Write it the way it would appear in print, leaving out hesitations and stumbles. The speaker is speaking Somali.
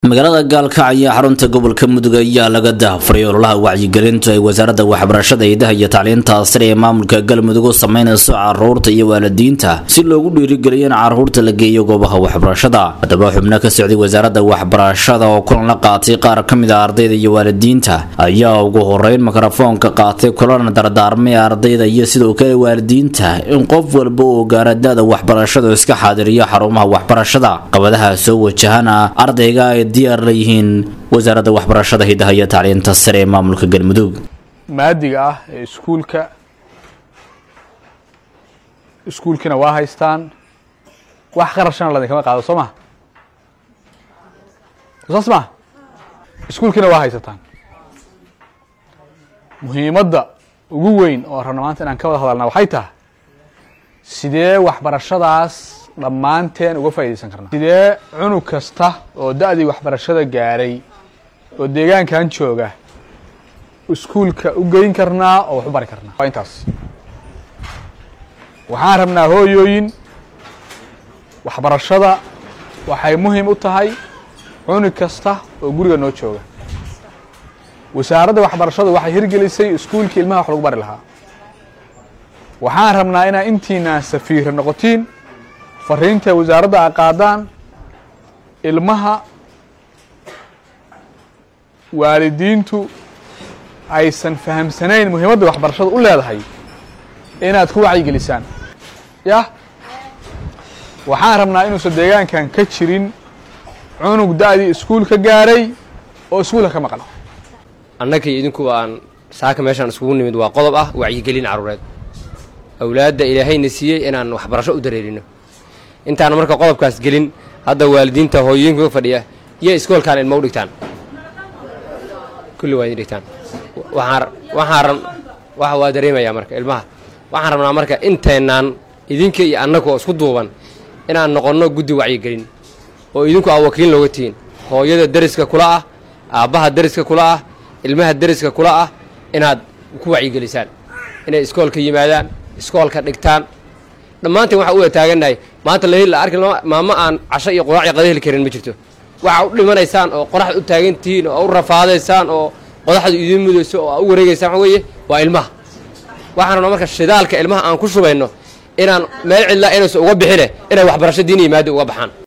magaalada gaalkacyo xarunta gobolka mudug ayaa laga daahfuray ololaha wacyigelinta ay wasaaradda waxbarashada idaha iyo tacliinta sare ee maamulka galmudug u sameynayso caruurta iyo waalidiinta si loogu dhiirigeliyo in caruurta la geeyo goobaha waxbarashada. haddaba xubno ka socday wasaaradda waxbarashada oo kulan la qaatay qaar ka mid ah ardayda iyo waalidiinta ayaa ugu horeyn mikrofoonka qaatay kulana dardaarmay ardayda iyo sidoo kale waalidiinta in qof walba uu gaaro da'da waxbarashada iska xaadiriyo xarumaha waxbarashada. qabadaha soo wajahana ardayga ay diyaar leeyihiin wasaaradda waxbarashada hidaha iyo tacliinta sare ee maamulka galmudug. maadiga ah ee iskuulkina waa haystaan wax qarashana la kama qaado Soomaa iskuulkina waa haysataan. muhiimadda ugu weyn oo rabna maanta inaan ka wada hadalna waxay tahay sidee waxbarashadaas dhammaanteen uga faa'iideysan karnaa. sidee cunug kasta oo da'dii waxbarashada gaaray oo deegaankan jooga iskuulka u geyn karnaa oo wax u bari karnaa. waa intaas waxaan rabnaa hooyooyin waxbarashada waxay muhiim u tahay cunug kasta oo guriga noo jooga. wasaaradda waxbarashadu waxay hirgelisay iskuulka ilmaha wax lagu bari lahaa. waxaan rabnaa inaa intiina safiir noqotiin fariinta wasaaradda ay qaadaan ilmaha waalidiintu aysan fahamsanayn muhiimadda waxbarashada u leedahay inaad ku wacyigelisaan. waxaan rabnaa inuusan deegaankan ka jirin cunug da'dii iskuulka gaaray oo iskuulka ka maqan. annagii idinku aan saaka meeshaan iskugu nimid waa qodob ah wacyigelin caruureed awlaadda ilaahayna siiyey inaan waxbarasho u dareerino. intaan marka qodobkaas gelin hadda waalidiinta hooyooyinka fadhiya iyo iskoolkaan ilmo u dhigtaan kulli waa dhigtaan waa dareemayaa marka ilmaha waxaan rabnaa marka inteenaan idinka iyo annagu isku duuban inaan noqonno guddi wacyigelin oo idinku aa wakiil looga tihiin hooyada dariska kula ah aabbaha dariska kula ah ilmaha dariska kula ah inaad ku wacyigelisaan inay iskoolka yimaadaan iskoolka dhigtaan. dhammaanteen waxaa u taagannahay maanta la arki maamo aan casho iyo quraac iyo qada heli karin ma jirto. waxaa u dhimanaysaan oo qoraxda u taagan tihiin oo u rafaadaysaan oo qodaxda idiin mudayso oo u wareegaysaan waxa weeye waa ilmaha. waxaan rabnaa marka shidaalka ilmaha aan ku shubayno inaan meel cidla inaysan uga bixine inay waxbarasho diin iyo maadi uga baxaan.